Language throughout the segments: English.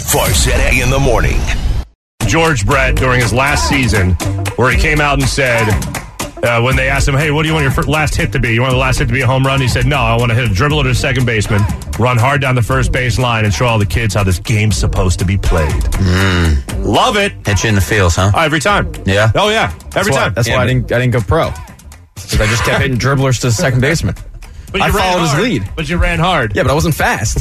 Farsetti in the morning. George Brett during his last season, where he came out and said, when they asked him, hey, what do you want your last hit to be? You want the last hit to be a home run? He said, no, I want to hit a dribble to the second baseman, run hard down the first base line, and show all the kids how this game's supposed to be played. Love it. Hit you in the feels, huh? Every time. Yeah. Oh, yeah. Every time. That's why I didn't go pro. Because I just kept hitting dribblers to the second baseman. But I followed his lead. But you ran hard. Yeah, but I wasn't fast.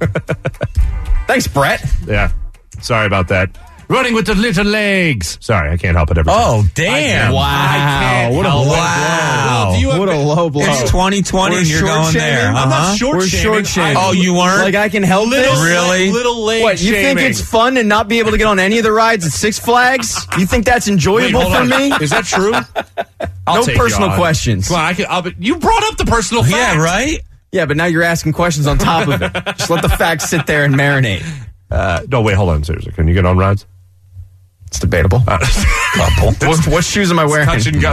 Thanks, Brett. Yeah. Sorry about that. Running with the little legs. Sorry, I can't help it every time. Oh, damn. Wow. What a low blow. What a low blow. It's 2020 and you're going there. I'm not short We're shaming. short-shaming. Oh, you weren't? Like, I can help it? Really? Little leg What, you think shaming. it's fun to not be able to get on any of the rides at Six Flags? You think that's enjoyable Wait, for hold on. me? Is that true? No personal questions. Come on, you brought up the personal facts. Yeah, right? Yeah, but now you're asking questions on top of it. Just let the facts sit there and marinate. No, wait, hold on. Seriously, can you get on rides? It's debatable. Couple. What shoes am I wearing? Touch and go.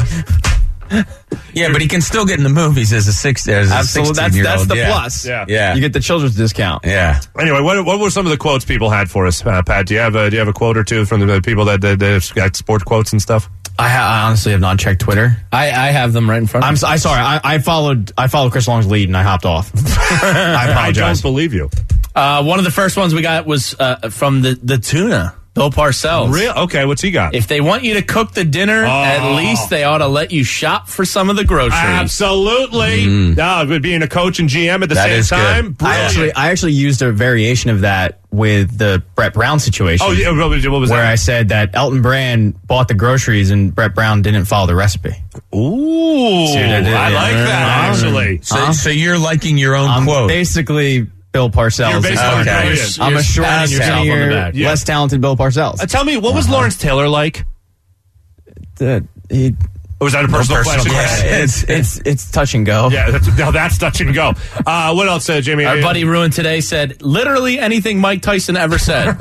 Yeah, but he can still get in the movies as a 16-year-old. Absolutely. That's the plus. Yeah. You get the children's discount. Yeah. Anyway, what were some of the quotes people had for us, Pat? Do you have a quote or two from the people that got sports quotes and stuff? I honestly have not checked Twitter. I have them right in front of me. I'm sorry. I followed Chris Long's lead and I hopped off. I I apologize. don't believe you. One of the first ones we got was from the tuna, Bill Parcells. Real? Okay, what's he got? If they want you to cook the dinner, at least they ought to let you shop for some of the groceries. Absolutely. No, being a coach and GM at the That same is good. time. Brilliant. I actually used a variation of that with the Brett Brown situation. Oh, yeah, what was where that? I said that Elton Brand bought the groceries and Brett Brown didn't follow the recipe. Ooh, See what I did I there? like that, actually. So you're liking your own quote. Basically Bill Parcells. You're basically brilliant. I'm a short, patting yourself on the skinnier, back. Yeah. less talented Bill Parcells. Tell me, what was Lawrence Taylor like? Or was that a personal question? It's touch and go. Yeah, that's touch and go. What else, Jamie? Our buddy Ruin today said literally anything Mike Tyson ever said.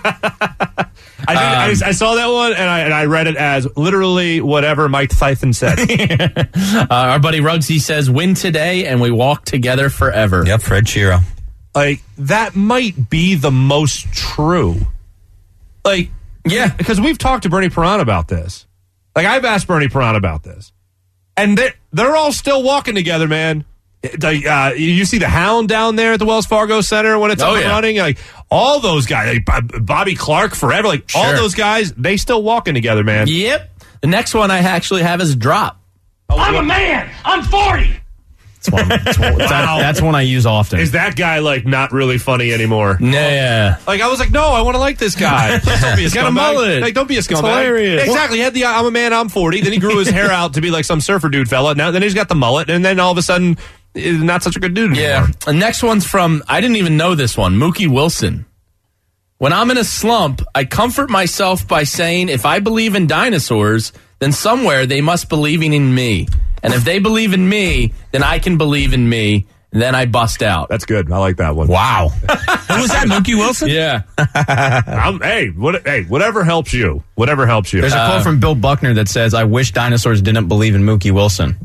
I saw that one, and I read it as literally whatever Mike Tyson said. Our buddy Ruggsy says, win today and we walk together forever. Yep, Fred Shiro. Like, that might be the most true. Like, Yeah. because we've talked to Bernie Perron about this. Like, I've asked Bernie Perron about this. And they're all still walking together, man. You see the Hound down there at the Wells Fargo Center when it's up and running? Like, all those guys, like Bobby Clark forever, like, all those guys, they still walking together, man. Yep. The next one I actually have is drop. I'm a man. I'm 40. That's one I use often. Is that guy, like, not really funny anymore? Yeah. Like, I was like, no, I want to like this guy. Don't be a got a scumbag. mullet. Like, don't be a scumbag. hilarious. Exactly. He had the I'm a man, I'm 40. Then he grew his hair out to be like some surfer dude fella. Then he's got the mullet. And then all of a sudden, he's not such a good dude anymore. Yeah. The next one's from, I didn't even know this one, Mookie Wilson. When I'm in a slump, I comfort myself by saying, if I believe in dinosaurs, then somewhere they must believe in me. And if they believe in me, then I can believe in me. And then I bust out. That's good. I like that one. Wow. Who was that, Mookie Wilson? Yeah. Whatever helps you. Whatever helps you. There's a quote from Bill Buckner that says, I wish dinosaurs didn't believe in Mookie Wilson.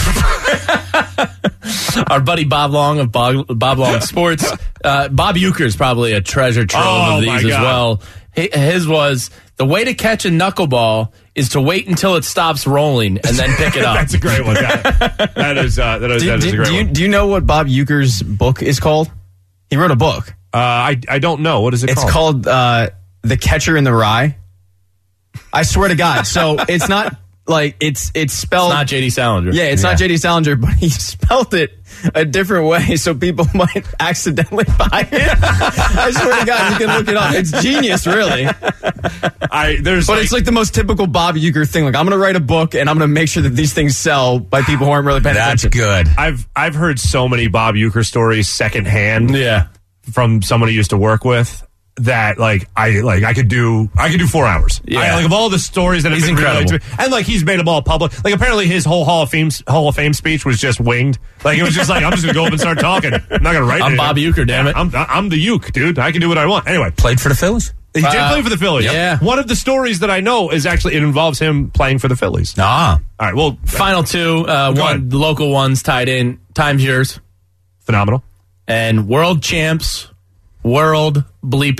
Our buddy Bob Long of Bob Long Sports. Bob Euchre's probably a treasure trove of these as well. His was, the way to catch a knuckleball is to wait until it stops rolling and then pick it up. That's a great one. That is a great one. Do you know what Bob Euchre's book is called? He wrote a book. I don't know. What is it It's called? called The Catcher in the Rye. I swear to God. So it's not like it's spelled. It's not J.D. Salinger. Yeah, it's not J.D. Salinger, but he spelled it a different way so people might accidentally buy it. I swear to God, you can look it up. It's genius, really. But it's like the most typical Bob Uecker thing. Like, I'm going to write a book and I'm going to make sure that these things sell by people who aren't really paying attention. That's good. I've heard so many Bob Uecker stories secondhand. Yeah. From someone he used to work with. That I could do 4 hours. Yeah. Like of all the stories that have He's been incredible. related to me, and like he's made them all public. Like apparently his whole Hall of Fame speech was just winged. Like it was just like I'm just gonna go up and start talking. I'm not gonna write. I'm Bob Uecker, damn it. I'm the Uke, dude. I can do what I want. Anyway, played for the Phillies. He did play for the Phillies. Yeah. One of the stories that I know is actually it involves him playing for the Phillies. Ah. All right. Well, Final two. One, the local ones tied in. Time's yours. Phenomenal. And world champs. World bleeping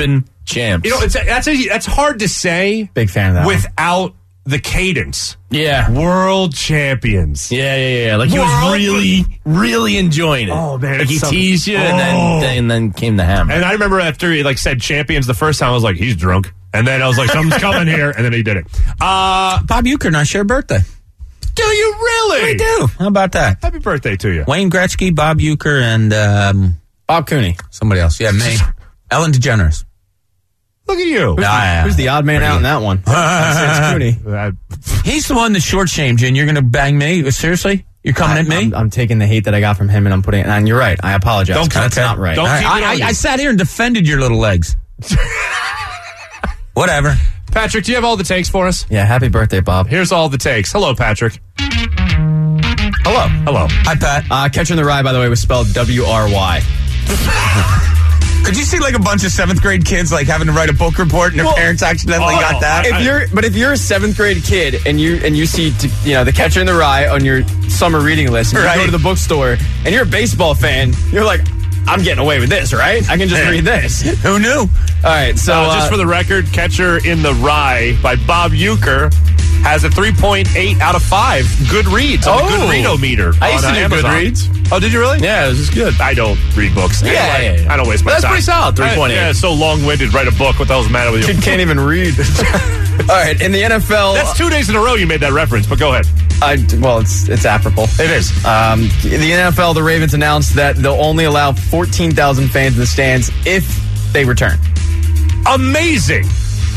champs. That's hard to say. Big fan of that without the cadence. Yeah. World champions. Yeah. Like he was really, really enjoying it. Oh, man. Like he teased you and then came the hammer. And I remember after he said champions the first time, I was like, he's drunk. And then I was like, something's coming here. And then he did it. Bob Uecker and I share a birthday. Do you really? We do. How about that? Happy birthday to you. Wayne Gretzky, Bob Uecker, and Bob Cooney. Somebody else. Yeah, me. Ellen DeGeneres. Look at you. Who's the odd man out in that one? It's Cooney. He's the one that short-shamed you, and you're going to bang me? Seriously? You're coming at me? I'm taking the hate that I got from him, and I'm putting it. And you're right. I apologize. That's not right. I sat here and defended your little legs. Whatever. Patrick, do you have all the takes for us? Yeah, happy birthday, Bob. Here's all the takes. Hello, Patrick. Hello. Hi, Pat. Catcher in the Rye, by the way, was spelled W-R-Y. Could you see like a bunch of 7th grade kids like having to write a book report and their parents accidentally got that? If you're a 7th grade kid and you see the Catcher in the Rye on your summer reading list, and you go to the bookstore and you're a baseball fan, you're like, I'm getting away with this, right? I can just read this. Who knew? All right, so just for the record, Catcher in the Rye by Bob Uecker has a 3.8 out of 5 Goodreads on the Goodreadometer. I used to do Amazon. Goodreads. Oh, did you really? Yeah, it was just good. I don't read books. Yeah. I don't waste my time. That's pretty solid, 3.8. Yeah, it's so long-winded. Write a book. What the hell's the matter with you? Kid can't even read. All right, in the NFL... That's 2 days in a row you made that reference, but go ahead. It's apropos. It is. In the NFL, the Ravens announced that they'll only allow 14,000 fans in the stands if they return. Amazing.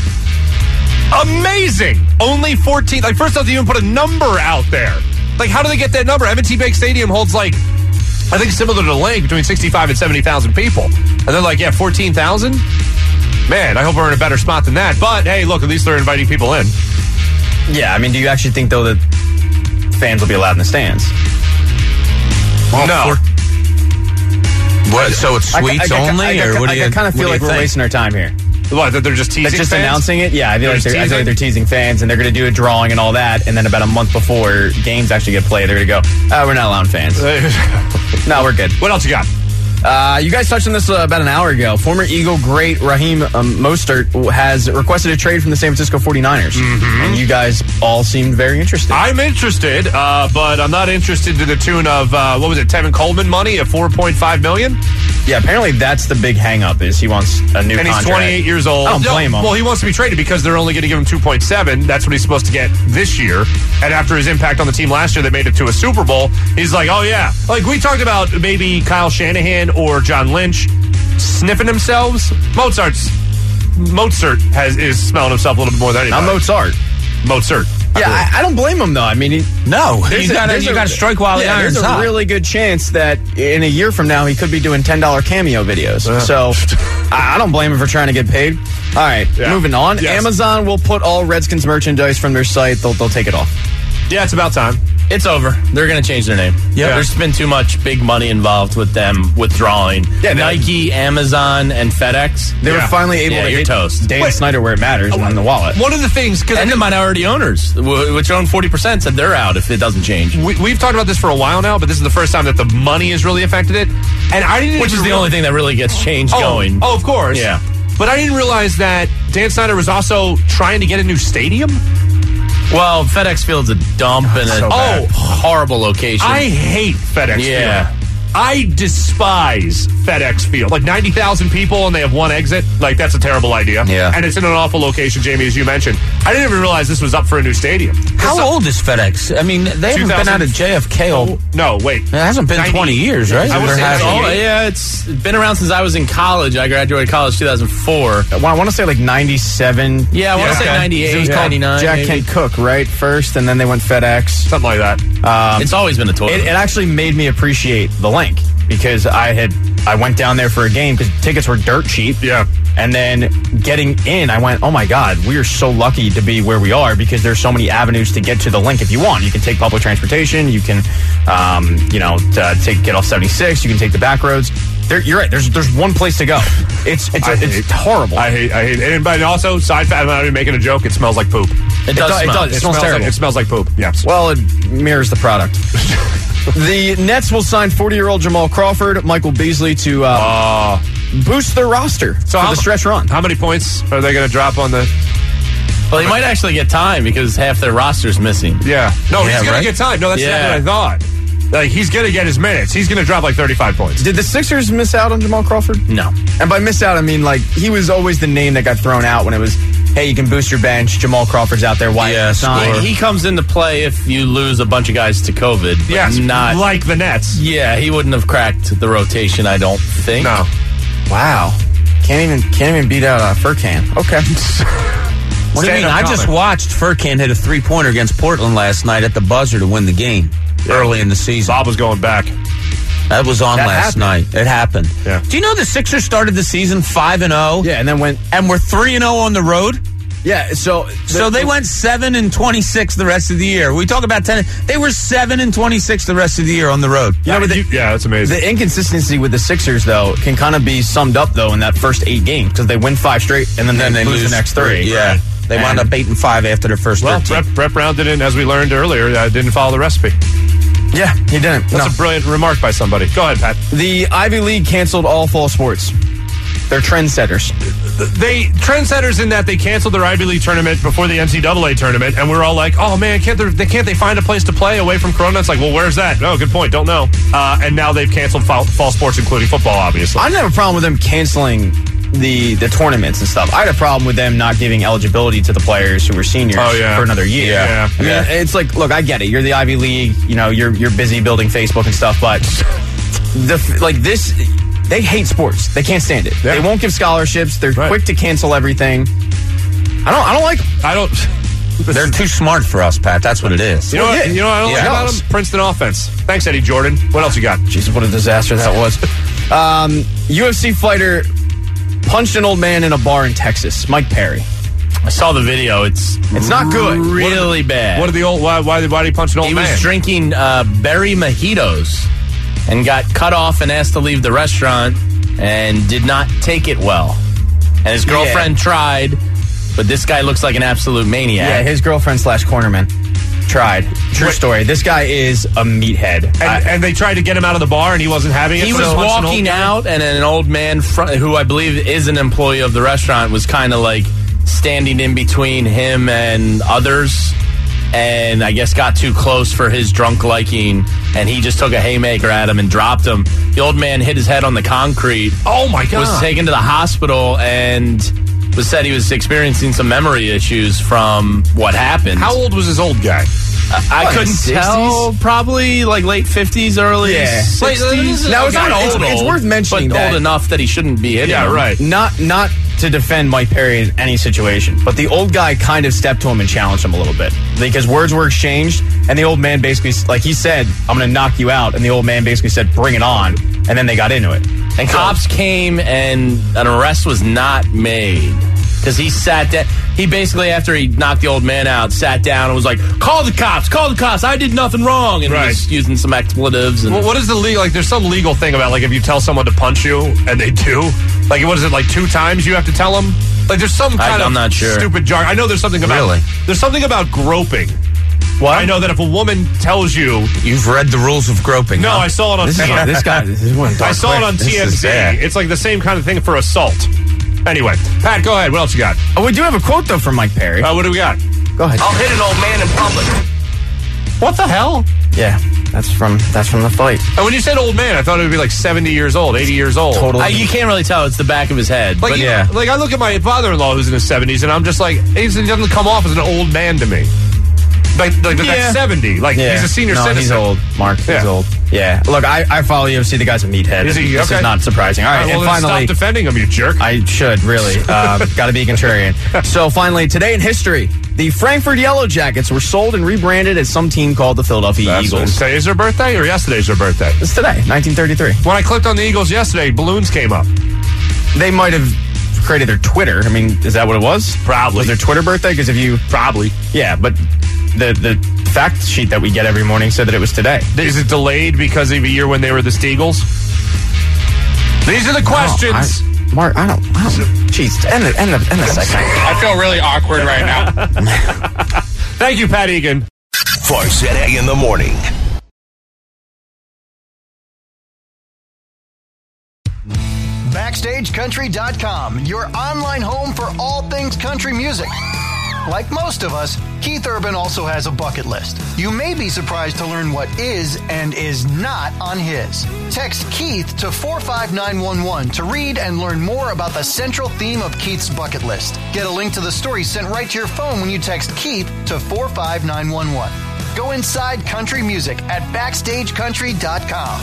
Only 14. First off, they even put a number out there. How do they get that number? M&T Bank Stadium holds, I think similar to Link, between 65 and 70,000 people. And they're like, 14,000? Man, I hope we're in a better spot than that. But, hey, look, at least they're inviting people in. Yeah, I mean, do you actually think, though, that fans will be allowed in the stands? No. What? So it's suites only, or what do you? I kind of feel like we're wasting our time here. What? That they're just teasing just fans? Announcing it? Yeah, I feel like they're teasing fans, and they're going to do a drawing and all that, and then about a month before games actually get played, they're going to go, we're not allowing fans. No, we're good. What else you got? You guys touched on this about an hour ago. Former Eagle great Raheem Mostert has requested a trade from the San Francisco 49ers. Mm-hmm. And you guys all seemed very interested. I'm interested, but I'm not interested to the tune of, Tevin Coleman money of $4.5 million? Yeah, apparently that's the big hang-up is he wants a new contract. And he's 28 years old. I don't blame him. Well, he wants to be traded because they're only going to give him 2.7. That's what he's supposed to get this year. And after his impact on the team last year that made it to a Super Bowl, he's like, oh, yeah. We talked about maybe Kyle Shanahan or John Lynch sniffing themselves. Mozart is smelling himself a little bit more than anybody. Not Mozart. Yeah, I don't blame him, though. I mean, you got to strike while the iron's hot. There's a really good chance that in a year from now he could be doing $10 cameo videos. So I don't blame him for trying to get paid. All right, moving on. Yes. Amazon will put all Redskins merchandise from their site. They'll take it off. Yeah, it's about time. It's over. They're going to change their name. Yeah. There's been too much big money involved with them withdrawing. Yeah, Nike, Amazon, and FedEx. They were finally able to hit toast. Dan Snyder where it matters on the wallet. One of the things... And the minority owners, which own 40%, said they're out if it doesn't change. We've talked about this for a while now, but this is the first time that the money has really affected it. And I didn't... Which is the only thing that really gets changed going. Oh, of course. Yeah. But I didn't realize that Dan Snyder was also trying to get a new stadium. Well, FedEx Field's a dump and a horrible location. I hate FedEx Field. I despise FedEx Field. 90,000 people and they have one exit. That's a terrible idea. Yeah. And it's in an awful location, Jamie, as you mentioned. I didn't even realize this was up for a new stadium. How old is FedEx? I mean, they haven't been out of JFK. No, wait. It hasn't been 20 years, right? I would say it's been around since I was in college. I graduated college 2004. I want to say 97. Yeah, I want to say 98, it was 99. Jack Kent Cook, right? First, and then they went FedEx. Something like that. It's always been a toy. It actually made me appreciate the link because I went down there for a game because tickets were dirt cheap. Yeah. And then getting in, I went, oh my God, we are so lucky to be where we are because there's so many avenues to get to the link if you want. You can take public transportation. You can, get off 76. You can take the back roads. You're right. There's one place to go. It's horrible. I hate it. And also, side fact, I'm not even making a joke. It smells like poop. It does. It smells terrible. It smells like poop. Yes. Well, it mirrors the product. The Nets will sign 40-year-old Jamal Crawford, Michael Beasley to boost their roster for the stretch run. How many points are they going to drop on the... Well, he might actually get time because half their roster's missing. Yeah. No, he's going to get time. No, that's not what I thought. Like, he's going to get his minutes. He's going to drop like 35 points. Did the Sixers miss out on Jamal Crawford? No. And by miss out, I mean, like, he was always the name that got thrown out when it was, hey, you can boost your bench. Jamal Crawford's out there. Why not? He comes into play if you lose a bunch of guys to COVID. Yes, not like the Nets. Yeah, he wouldn't have cracked the rotation, I don't think. No. Wow. Can't even beat out Furkan. Okay. What do you mean? I just watched Furkan hit a 3-pointer against Portland last night at the buzzer to win the game early in the season. Bob was going back. That was on last night. It happened. Yeah. Do you know the Sixers started the season 5-0? Yeah, and then were 3-0 on the road? Yeah, so they went 7-26 the rest of the year. We talk about 10. They were 7-26 the rest of the year on the road. Yeah, that's amazing. The inconsistency with the Sixers, though, can kind of be summed up, though, in that first 8 games because they win 5 straight and then they lose the next 3. Yeah. Right. They wound up 8-5 after their first 13. Brett Brown didn't, as we learned earlier, didn't follow the recipe. Yeah, he didn't. That's a brilliant remark by somebody. Go ahead, Pat. The Ivy League canceled all fall sports. They're trendsetters. Trendsetters in that they canceled their Ivy League tournament before the NCAA tournament, and we're all like, oh man, can't they find a place to play away from Corona? It's like, well, where's that? Oh, good point. Don't know. And now they've canceled fall sports, including football, obviously. I didn't have a problem with them canceling the tournaments and stuff. I had a problem with them not giving eligibility to the players who were seniors for another year. Yeah. I mean, it's like, look, I get it. You're the Ivy League. You know, you're busy building Facebook and stuff, but they hate sports. They can't stand it. Yeah. They won't give scholarships. They're quick to cancel everything. I don't like them. I don't. They're too smart for us, Pat. That's what it is. You know what I don't like about them? Princeton offense. Thanks, Eddie Jordan. What else you got? Jesus, what a disaster that was. UFC fighter punched an old man in a bar in Texas. Mike Perry. I saw the video. It's not good. Really bad. What are the old? Why did he punch an old man? He was drinking berry mojitos and got cut off and asked to leave the restaurant and did not take it well. And his girlfriend tried, but this guy looks like an absolute maniac. Yeah, his girlfriend / cornerman tried. True story. This guy is a meathead. And they tried to get him out of the bar, and he wasn't having it. He was walking out, and an old man who I believe is an employee of the restaurant was kind of like standing in between him and others, and I guess got too close for his drunk liking, and he just took a haymaker at him and dropped him. The old man hit his head on the concrete. Oh, my God. Was taken to the hospital and said he was experiencing some memory issues from what happened. How old was this old guy? I couldn't tell. Probably like late 50s, early 60s. Now, it's not old. It's worth mentioning but old enough that he shouldn't be hitting him. Right. Not to defend Mike Perry in any situation, but the old guy kind of stepped to him and challenged him a little bit because words were exchanged, and the old man basically, like he said, I'm going to knock you out, and the old man basically said, bring it on, and then they got into it. And cops came, and an arrest was not made. Because he sat down. He basically, after he knocked the old man out, sat down and was like, call the cops, I did nothing wrong. And he was using some expletives. And what is the legal, like, there's some legal thing about, like, if you tell someone to punch you, and they do, like, what is it, like 2 times you have to tell them? Like, there's some kind I'm not sure. Stupid jargon. I know there's something about, there's something about groping. What? I know that if a woman tells you... You've read the rules of groping. No, huh? I saw it on TMZ. I saw it on TMZ. It's like the same kind of thing for assault. Anyway, Pat, go ahead. What else you got? Oh, we do have a quote, though, from Mike Perry. What do we got? Go ahead. I'll hit an old man in public. What the hell? Yeah, that's from the fight. And when you said old man, I thought it would be like 70 years old, 80 years old. Totally. You can't really tell. It's the back of his head. Like, like I look at my father-in-law who's in his 70s, and I'm just like, he doesn't come off as an old man to me. Like that's 70. Like, he's a senior citizen. He's old, Mark. He's old. Yeah. Look, I follow UFC. The guy's a meathead. Is he? This is not surprising. All right, well, and finally... stop defending him, you jerk. I should, really. Got to be contrarian. So, finally, today in history, the Frankfurt Yellow Jackets were sold and rebranded as some team called the Philadelphia Eagles. Today is their birthday, or yesterday's their birthday? It's today, 1933. When I clicked on the Eagles yesterday, balloons came up. They might have created their Twitter. I mean, is that what it was? Probably. Was their Twitter birthday? Because if you... Probably. Yeah, but... The fact sheet that we get every morning said that it was today. Is it delayed because of a year when they were the Steagles? These are the questions. Mark, I don't. Jeez, end the segment. I feel really awkward right now. Thank you, Pat Egan. Farsetting in the morning. BackstageCountry.com, your online home for all things country music. Like most of us, Keith Urban also has a bucket list. You may be surprised to learn what is and is not on his. Text Keith to 45911 to read and learn more about the central theme of Keith's bucket list. Get a link to the story sent right to your phone when you text Keith to 45911. Go inside country music at BackstageCountry.com.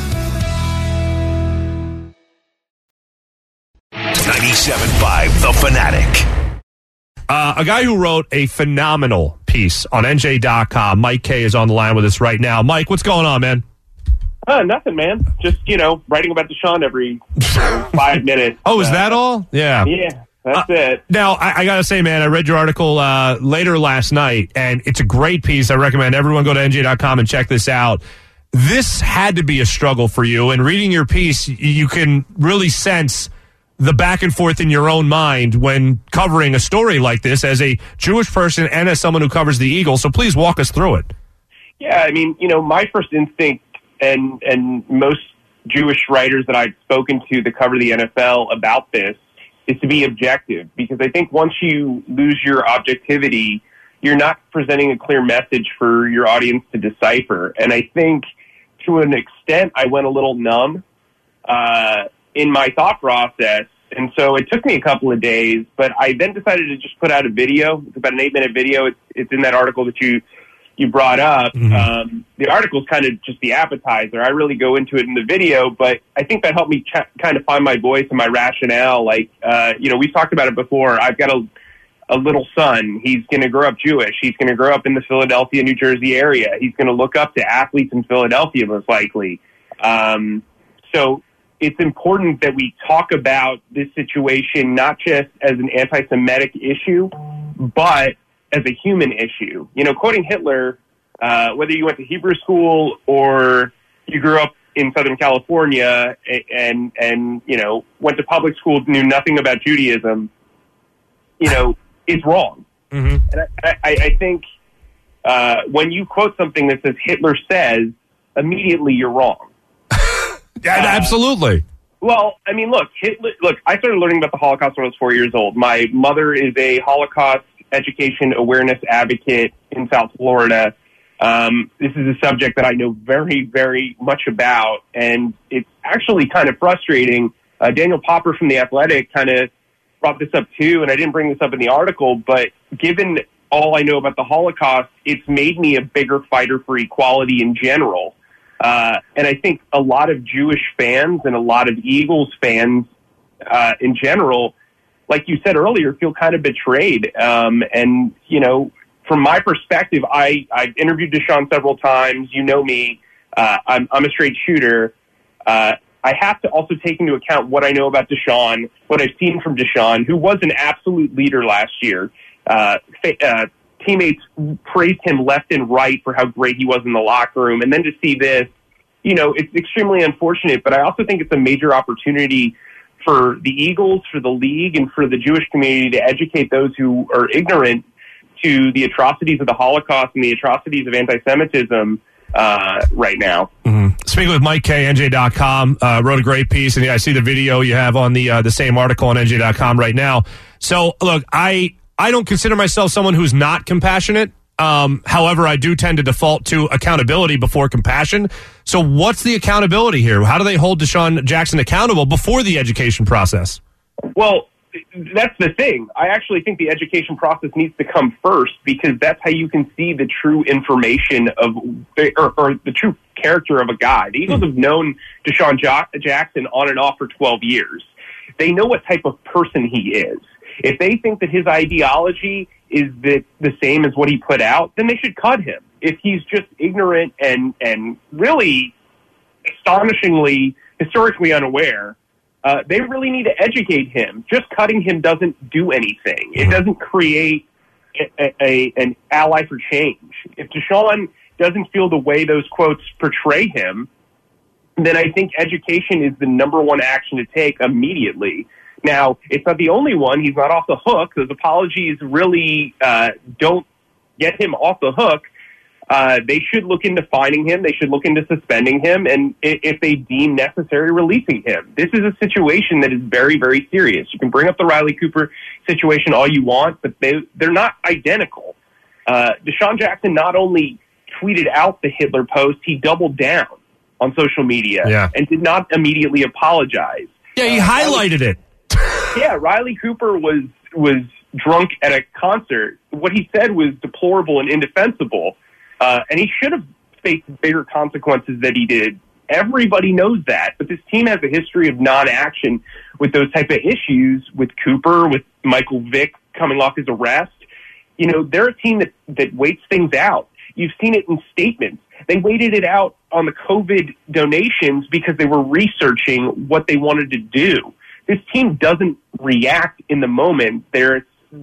97.5 The Fanatic. A guy who wrote a phenomenal piece on NJ.com, Mike K, is on the line with us right now. Mike, what's going on, man? Nothing, man. Just, writing about Deshaun every 5 minutes. Oh, is that all? Yeah. Yeah, that's it. Now, I got to say, man, I read your article later last night, and it's a great piece. I recommend everyone go to NJ.com and check this out. This had to be a struggle for you, and reading your piece, you can really sense the back and forth in your own mind when covering a story like this as a Jewish person and as someone who covers the Eagles. So please walk us through it. Yeah, I mean, my first instinct and most Jewish writers that I've spoken to that cover the NFL about this is to be objective, because I think once you lose your objectivity, you're not presenting a clear message for your audience to decipher. And I think to an extent I went a little numb in my thought process. And so it took me a couple of days, but I then decided to just put out a video. It's about an 8-minute video. It's in that article that you brought up. Mm-hmm. The article's kind of just the appetizer. I really go into it in the video, but I think that helped me kind of find my voice and my rationale. Like, we've talked about it before. I've got a little son. He's going to grow up Jewish. He's going to grow up in the Philadelphia, New Jersey area. He's going to look up to athletes in Philadelphia, most likely. So it's important that we talk about this situation not just as an anti-Semitic issue, but as a human issue. Quoting Hitler, whether you went to Hebrew school or you grew up in Southern California and went to public school, knew nothing about Judaism, it's wrong. Mm-hmm. And I think when you quote something that says Hitler says, immediately you're wrong. Yeah, absolutely. Well, I mean, look, I started learning about the Holocaust when I was 4 years old. My mother is a Holocaust education awareness advocate in South Florida. This is a subject that I know very, very much about, and it's actually kind of frustrating. Daniel Popper from The Athletic kind of brought this up too, and I didn't bring this up in the article, but given all I know about the Holocaust, it's made me a bigger fighter for equality in general. And I think a lot of Jewish fans and a lot of Eagles fans in general, like you said earlier, feel kind of betrayed. And, from my perspective, I've interviewed Deshaun several times. You know me. I'm a straight shooter. I have to also take into account what I know about Deshaun, what I've seen from Deshaun, who was an absolute leader last year. Teammates praised him left and right for how great he was in the locker room. And then to see this, it's extremely unfortunate, but I also think it's a major opportunity for the Eagles, for the league, and for the Jewish community to educate those who are ignorant to the atrocities of the Holocaust and the atrocities of anti-Semitism right now. Mm-hmm. Speaking with Mike K, NJ.com, wrote a great piece, and I see the video you have on the same article on NJ.com right now. So, look, I don't consider myself someone who's not compassionate. However, I do tend to default to accountability before compassion. So what's the accountability here? How do they hold Deshaun Jackson accountable before the education process? Well, that's the thing. I actually think the education process needs to come first, because that's how you can see the true information of, or the true character of a guy. The Eagles have known Deshaun Jackson on and off for 12 years. They know what type of person he is. If they think that his ideology is the same as what he put out, then they should cut him. If he's just ignorant and really astonishingly, historically unaware, they really need to educate him. Just cutting him doesn't do anything. It doesn't create an ally for change. If Deshaun doesn't feel the way those quotes portray him, then I think education is the number one action to take immediately. Now, it's not the only one. He's not off the hook. Those apologies really don't get him off the hook. They should look into fining him. They should look into suspending him, and if they deem necessary, releasing him. This is a situation that is very, very serious. You can bring up the Riley Cooper situation all you want, but they're not identical. Deshaun Jackson not only tweeted out the Hitler post, he doubled down on social media and did not immediately apologize. Yeah, he highlighted it. Yeah, Riley Cooper was drunk at a concert. What he said was deplorable and indefensible, and he should have faced bigger consequences than he did. Everybody knows that, but this team has a history of non-action with those type of issues, with Cooper, with Michael Vick coming off his arrest. You know, they're a team that waits things out. You've seen it in statements. They waited it out on the COVID donations because they were researching what they wanted to do. This team doesn't react in the moment. They're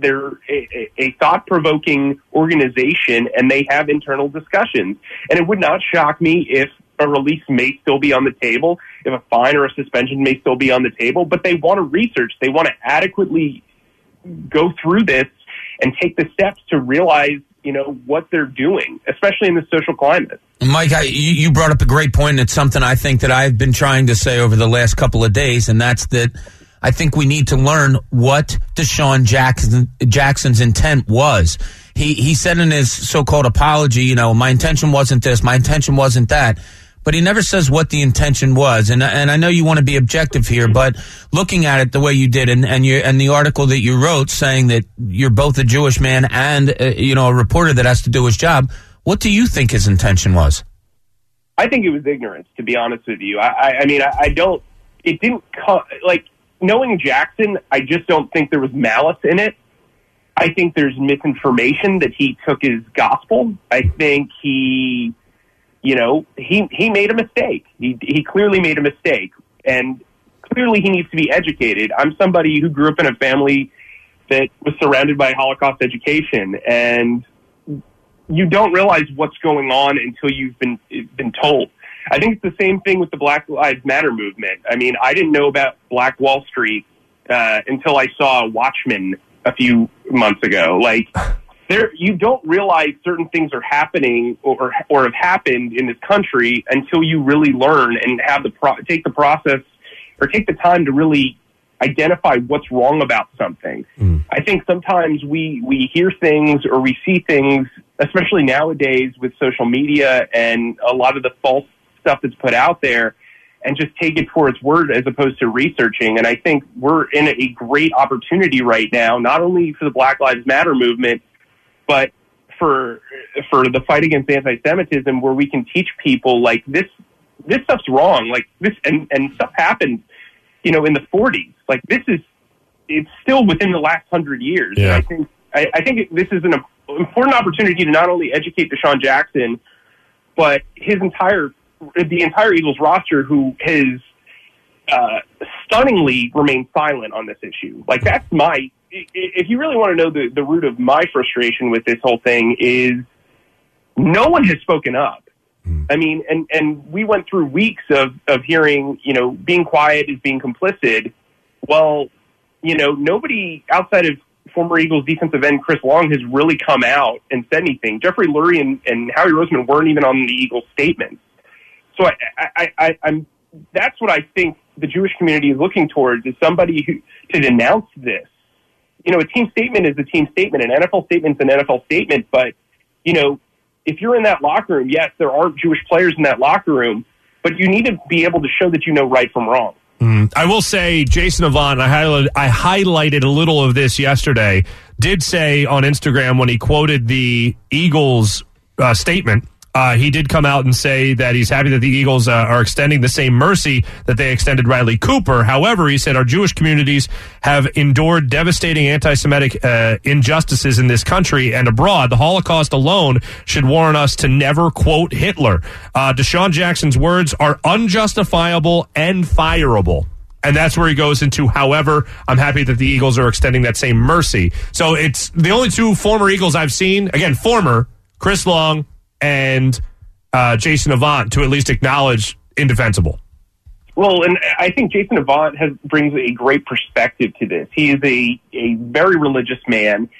a thought-provoking organization, and they have internal discussions. And it would not shock me if a release may still be on the table, if a fine or a suspension may still be on the table, but they want to research. They want to adequately go through this and take the steps to realize, you know, what they're doing, especially in the social climate. Mike, you brought up a great point, and it's something I think that I've been trying to say over the last couple of days, and that's that I think we need to learn what Deshaun Jackson's intent was. He said in his so-called apology, you know, my intention wasn't this, my intention wasn't that. But he never says what the intention was, and I know you want to be objective here, but looking at it the way you did, and the article that you wrote saying that you're both a Jewish man and a reporter that has to do his job, what do you think his intention was? I think it was ignorance, to be honest with you. I mean, I don't. It didn't like knowing Jackson. I just don't think there was malice in it. I think there's misinformation that he took as gospel. I think he made a mistake. He clearly made a mistake, and clearly he needs to be educated. I'm somebody who grew up in a family that was surrounded by Holocaust education, and you don't realize what's going on until you've been told. I think it's the same thing with the Black Lives Matter movement. I mean, I didn't know about Black Wall Street until I saw Watchmen a few months ago. Like, you don't realize certain things are happening or have happened in this country until you really learn and have take the process or take the time to really identify what's wrong about something. I think sometimes we hear things or we see things, especially nowadays with social media and a lot of the false stuff that's put out there, and just take it for its word as opposed to researching. And I think we're in a great opportunity right now, not only for the Black Lives Matter movement, but for the fight against anti-Semitism, where we can teach people like this stuff's wrong, like this, and stuff happened, in the 40s. Like it's still within the last 100 years. Yeah. And I think this is an important opportunity to not only educate Deshaun Jackson, but the entire Eagles roster, who has stunningly remained silent on this issue. Like, that's if you really want to know the root of my frustration with this whole thing, is no one has spoken up. I mean, and we went through weeks of hearing, being quiet is being complicit. Well, nobody outside of former Eagles defensive end Chris Long has really come out and said anything. Jeffrey Lurie and Howie Roseman weren't even on the Eagles statements. So I'm that's what I think the Jewish community is looking towards, is somebody to denounce this. A team statement is a team statement. An NFL statement is an NFL statement. But, if you're in that locker room, yes, there are Jewish players in that locker room, but you need to be able to show that you know right from wrong. I will say Jason Avant, I highlighted a little of this yesterday, did say on Instagram when he quoted the Eagles statement, he did come out and say that he's happy that the Eagles are extending the same mercy that they extended Riley Cooper. However, he said our Jewish communities have endured devastating anti-Semitic injustices in this country and abroad. The Holocaust alone should warn us to never quote Hitler. Deshaun Jackson's words are unjustifiable and fireable. And that's where he goes into, however, I'm happy that the Eagles are extending that same mercy. So it's the only two former Eagles I've seen, again, former, Chris Long and Jason Avant, to at least acknowledge indefensible. Well, and I think Jason Avant brings a great perspective to this. He is a very religious man.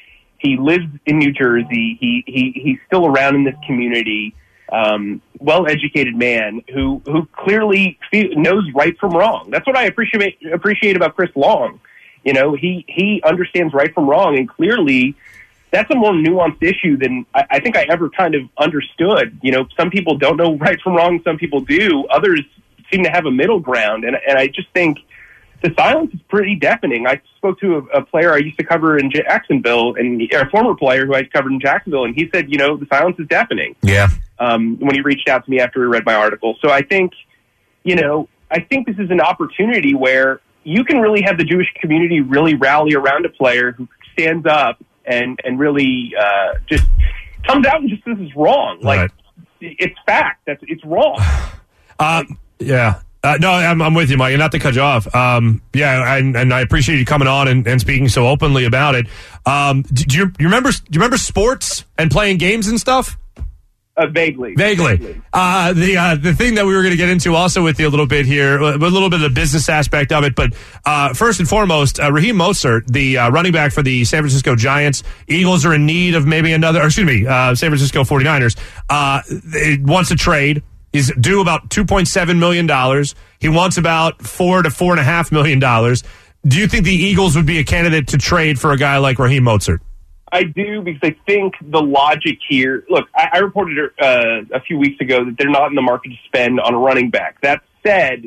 He lives in New Jersey. He's still around in this community. Well-educated man who clearly knows right from wrong. That's what I appreciate about Chris Long. You know, he understands right from wrong, and clearly that's a more nuanced issue than I think I ever kind of understood. You know, some people don't know right from wrong, some people do. Others seem to have a middle ground, and I just think the silence is pretty deafening. I spoke to a player I used to cover in Jacksonville, and a former player who I covered in Jacksonville, and he said, you know, the silence is deafening. Yeah. When he reached out to me after he read my article. So I think, you know, this is an opportunity where you can really have the Jewish community really rally around a player who stands up and really just comes out and just says it's wrong. Like, it's fact. It's wrong. Yeah. No, I'm with you, Mike. Not to cut you off. Yeah, and I appreciate you coming on and speaking so openly about it. Do you remember sports and playing games and stuff? Vaguely. The thing that we were going to get into also with you a little bit here, a little bit of the business aspect of it, but first and foremost, Raheem Mostert, the running back for the San Francisco Giants, Eagles are in need of maybe San Francisco 49ers, wants a trade. He's due about $2.7 million. He wants about $4 to $4.5 million. Do you think the Eagles would be a candidate to trade for a guy like Raheem Mostert? I do, because I think the logic here... Look, I reported a few weeks ago that they're not in the market to spend on a running back. That said,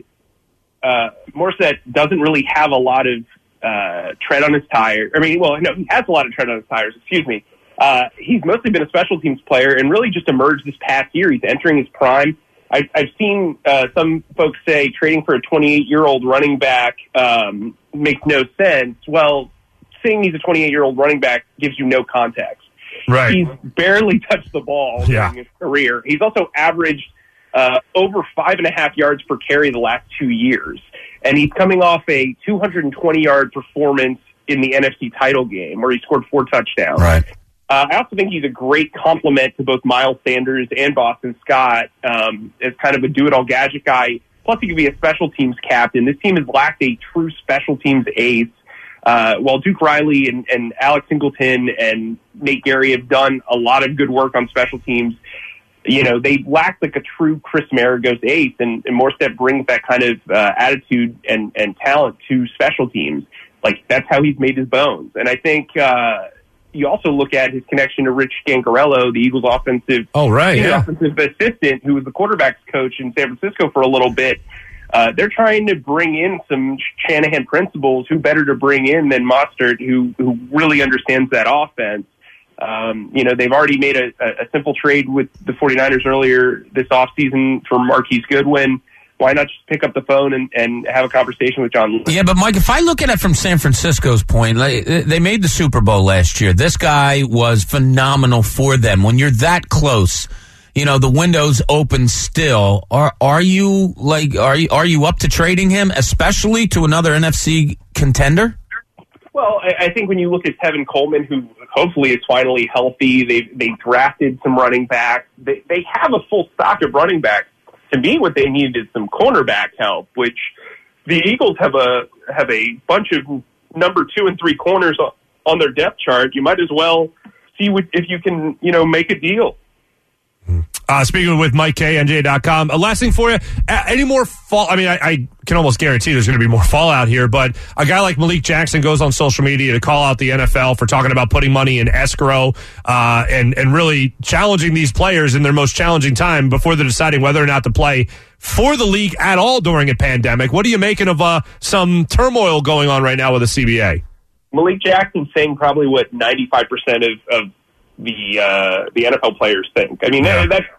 Morissette doesn't really have a lot of tread on his tires. I mean, well, no, he has a lot of tread on his tires, excuse me. He's mostly been a special teams player and really just emerged this past year. He's entering his prime. I've seen some folks say trading for a 28-year-old running back makes no sense. Well, saying he's a 28-year-old running back gives you no context. Right. He's barely touched the ball during his career. He's also averaged over 5.5 yards per carry the last 2 years. And he's coming off a 220-yard performance in the NFC title game where he scored 4 touchdowns. Right. I also think he's a great complement to both Miles Sanders and Boston Scott as kind of a do-it-all gadget guy. Plus, he could be a special teams captain. This team has lacked a true special teams ace. While Duke Riley and Alex Singleton and Nate Gary have done a lot of good work on special teams, you know, they lack like a true Chris Maragos ace, and Morissette brings that kind of attitude and talent to special teams. Like, that's how he's made his bones. And I think you also look at his connection to Rich Gancarello, the Eagles' offensive assistant, who was the quarterback's coach in San Francisco for a little bit. They're trying to bring in some Shanahan principles. Who better to bring in than Mostert, who really understands that offense? You know, they've already made a simple trade with the 49ers earlier this offseason for Marquise Goodwin. Why not just pick up the phone and have a conversation with John Lewis? Yeah, but Mike, if I look at it from San Francisco's point, they made the Super Bowl last year. This guy was phenomenal for them. When you're that close, you know, the window's open still. Are you up to trading him, especially to another NFC contender? Well, I think when you look at Tevin Coleman, who hopefully is finally healthy, they drafted some running backs. They have a full stock of running backs. To me, what they need is some cornerback help, which the Eagles have a bunch of number 2 and 3 corners on their depth chart. You might as well see if you can, you know, make a deal. Speaking with Mike K, NJ.com. Last thing for you, any more fall? I mean, I can almost guarantee there's going to be more fallout here, but a guy like Malik Jackson goes on social media to call out the NFL for talking about putting money in escrow and really challenging these players in their most challenging time before they're deciding whether or not to play for the league at all during a pandemic. What are you making of some turmoil going on right now with the CBA? Malik Jackson's saying probably what 95% of the NFL players think. I mean,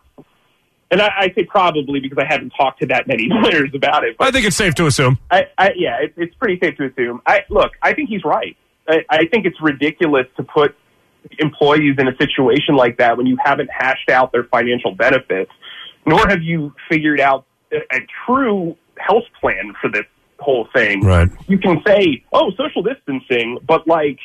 and I say probably because I haven't talked to that many players about it. I think it's safe to assume. It's pretty safe to assume. I think he's right. I think it's ridiculous to put employees in a situation like that when you haven't hashed out their financial benefits, nor have you figured out a true health plan for this whole thing. Right. You can say, social distancing, but like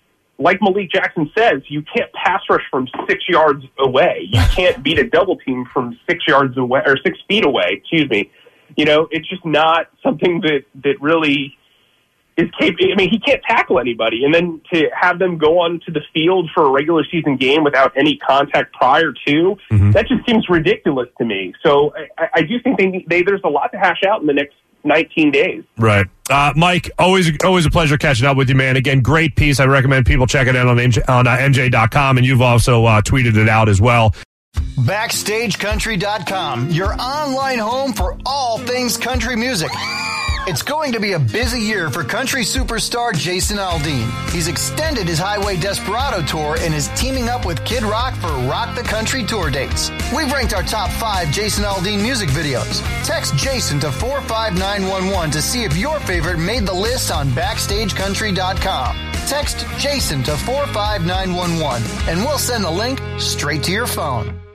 Malik Jackson says, you can't pass rush from 6 yards away. You can't beat a double team from 6 yards away or 6 feet away. Excuse me. You know, it's just not something that really is capable. I mean, he can't tackle anybody, and then to have them go onto the field for a regular season game without any contact prior to, that just seems ridiculous to me. So I do think there's a lot to hash out in the next 19 days. Right. Mike, always a pleasure catching up with you, man. Again, great piece. I recommend people check it out on NJ.com, and you've also tweeted it out as well. BackstageCountry.com, your online home for all things country music. It's going to be a busy year for country superstar Jason Aldean. He's extended his Highway Desperado tour and is teaming up with Kid Rock for Rock the Country tour dates. We've ranked our top 5 Jason Aldean music videos. Text Jason to 45911 to see if your favorite made the list on BackstageCountry.com. Text Jason to 45911 and we'll send the link straight to your phone.